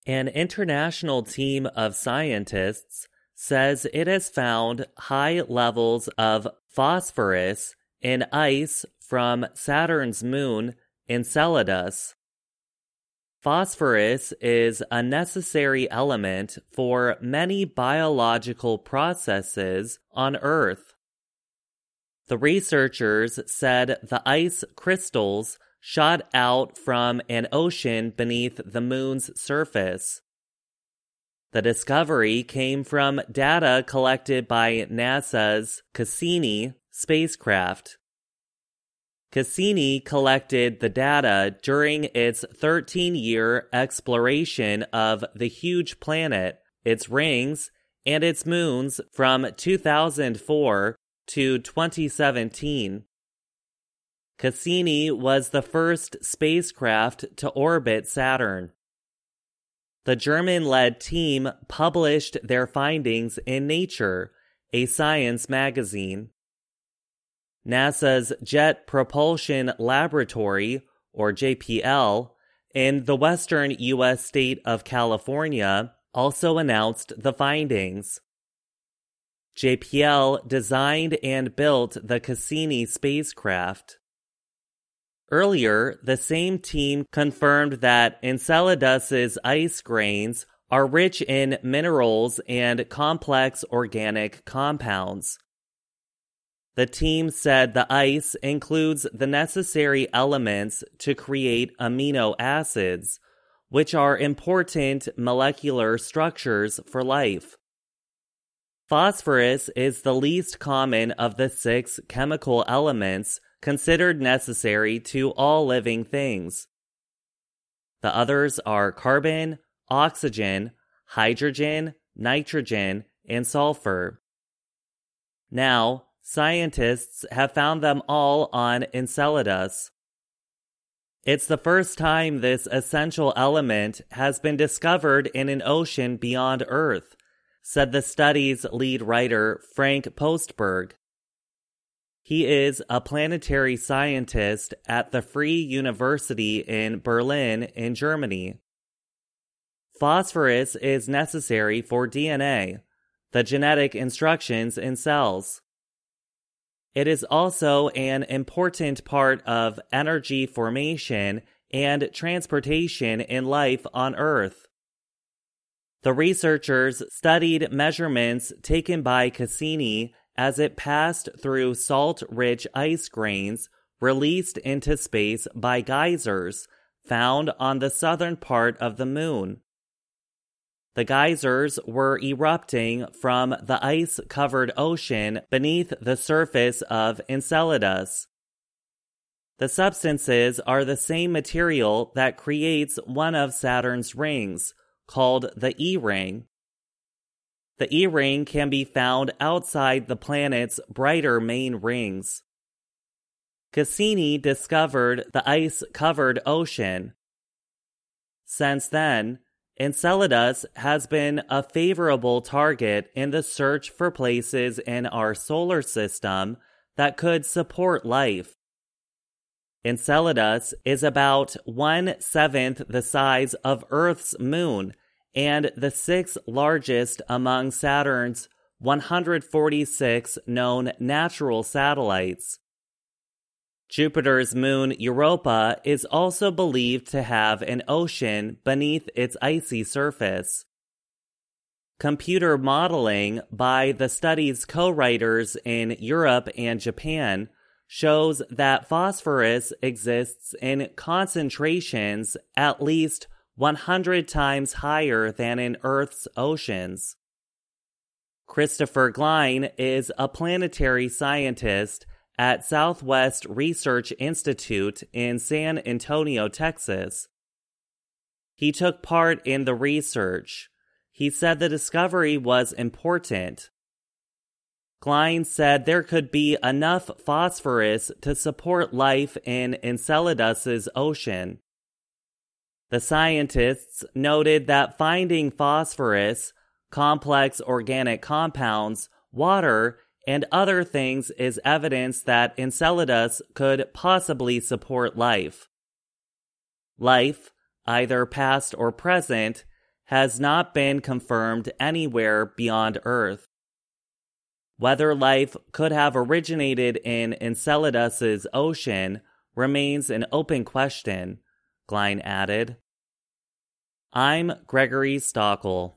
An international team of scientists says it has found high levels of phosphorus in ice from Saturn's moon, Enceladus. Phosphorus is a necessary element for many biological processes on Earth. The researchers said the ice crystals shot out from an ocean beneath the moon's surface. The discovery came from data collected by NASA's Cassini spacecraft. Cassini collected the data during its 13-year exploration of the huge planet, its rings, and its moons from 2004 to 2017. Cassini was the first spacecraft to orbit Saturn. The German-led team published their findings in Nature, a science magazine. NASA's Jet Propulsion Laboratory, or JPL, in the western U.S. state of California also announced the findings. JPL designed and built the Cassini spacecraft. Earlier, the same team confirmed that Enceladus's ice grains are rich in minerals and complex organic compounds. The team said the ice includes the necessary elements to create amino acids, which are important molecular structures for life. Phosphorus is the least common of the 6 chemical elements considered necessary to all living things. The others are carbon, oxygen, hydrogen, nitrogen, and sulfur. Now, scientists have found them all on Enceladus. It's the first time this essential element has been discovered in an ocean beyond Earth, said the study's lead writer Frank Postberg. He is a planetary scientist at the Free University in Berlin in Germany. Phosphorus is necessary for DNA, the genetic instructions in cells. It is also an important part of energy formation and transportation in life on Earth. The researchers studied measurements taken by Cassini as it passed through salt-rich ice grains released into space by geysers found on the southern part of the moon. The geysers were erupting from the ice-covered ocean beneath the surface of Enceladus. The substances are the same material that creates one of Saturn's rings, called the E-ring. The E-ring can be found outside the planet's brighter main rings. Cassini discovered the ice-covered ocean. Since then, Enceladus has been a favorable target in the search for places in our solar system that could support life. Enceladus is about 1/7 the size of Earth's moon and the 6th largest among Saturn's 146 known natural satellites. Jupiter's moon Europa is also believed to have an ocean beneath its icy surface. Computer modeling by the study's co-writers in Europe and Japan shows that phosphorus exists in concentrations at least 100 times higher than in Earth's oceans. Christopher Glein is a planetary scientist at Southwest Research Institute in San Antonio, Texas. He took part in the research. He said the discovery was important. Glein said there could be enough phosphorus to support life in Enceladus's ocean. The scientists noted that finding phosphorus, complex organic compounds, water, and other things is evidence that Enceladus could possibly support life. Life, either past or present, has not been confirmed anywhere beyond Earth. Whether life could have originated in Enceladus's ocean remains an open question, Glein added. I'm Gregory Stockel.